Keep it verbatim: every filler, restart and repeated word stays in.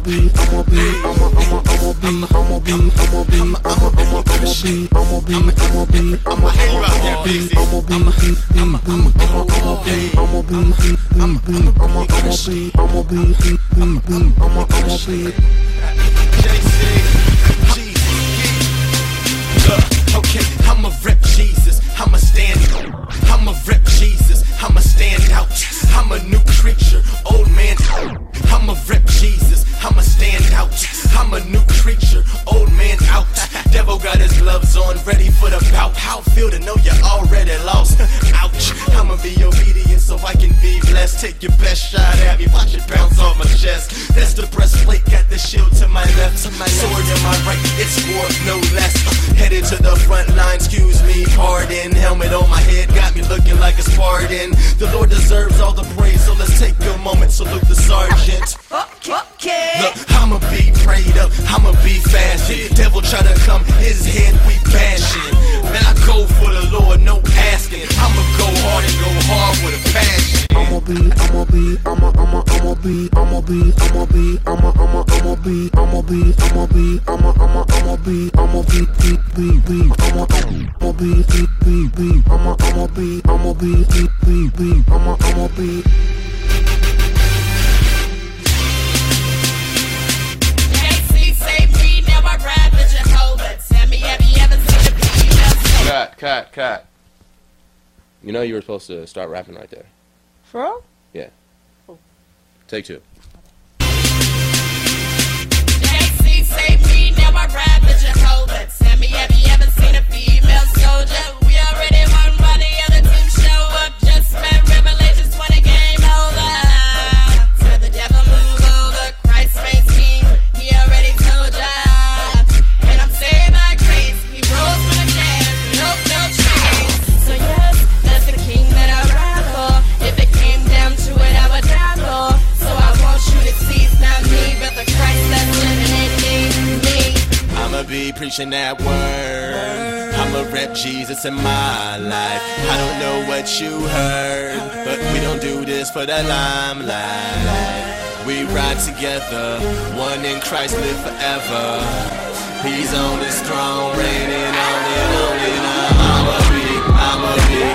be, I'ma be, I'ma, I'ma, I'ma be, I'ma be, I'ma be, I'ma, I'ma, I'ma be, I'ma be, I'ma be, I'ma, I'ma be, I'ma be, I'ma be, I'ma, I'ma be, I'ma be, I'ma be, I'ma, I'ma be, I'ma be, I'ma, I'ma be. Okay, I'ma rep Jesus, I'ma stand out. I'ma rep Jesus, I'ma stand out. I'm a new creature, old man. I'ma rep Jesus, I'ma stand out. I'm a new creature, old man out. Devil got his gloves on, ready for the bout. How feel to know you're already lost? Ouch, I'ma be obedient so I can be blessed. Take your best shot at me, watch it bounce off my chest. That's the breastplate, got the shield to my left. Sword in my right, it's war, no less. Headed to the front line, excuse me, pardon. Helmet on my head, got me looking like a Spartan. The Lord deserves all the praise, so let's take a moment, salute the sergeant. Okay. Look, I'ma be prayed up, I'ma be fasting. Devil try to come, his head we bashing. Man, I go for the Lord, no asking. I'ma go hard and go hard with a passion. I'ma be, I'ma be, I'ma, I'ma, I'ma be, I'ma be, I'ma be, I'ma, I'ma, I'ma be, I'ma be, I'ma be, I'ma, I'ma, I'ma be, I'ma be, be, be, be, I'ma, I'ma be, be, be, be, I'ma, I'ma be, I'ma be, be, be, be, I'ma, I'ma be. Cut, cut, cut. You know you were supposed to start rapping right there. For real? Yeah. Oh. Take two. J C save me, now I rap with Jehovah. Tell me, have you ever seen a female soldier? We already won while the other team show up. Just met Revelations when the game over. Tell the devil move over, Christ reigns king. He already told ya. And I'm saved by grace. He rose from the dead, no, no change. So yes, that's the king that I rap for. If it came down to it, I would die for. So I want you to see it's not me, but the Christ that's living in me, me. I'ma be preaching that word. I'ma rep Jesus in my life. I don't know what you heard, but we don't do this for the limelight. We ride together, one in Christ live forever. He's on his throne, reigning on it, on it. I'ma be, I'ma be,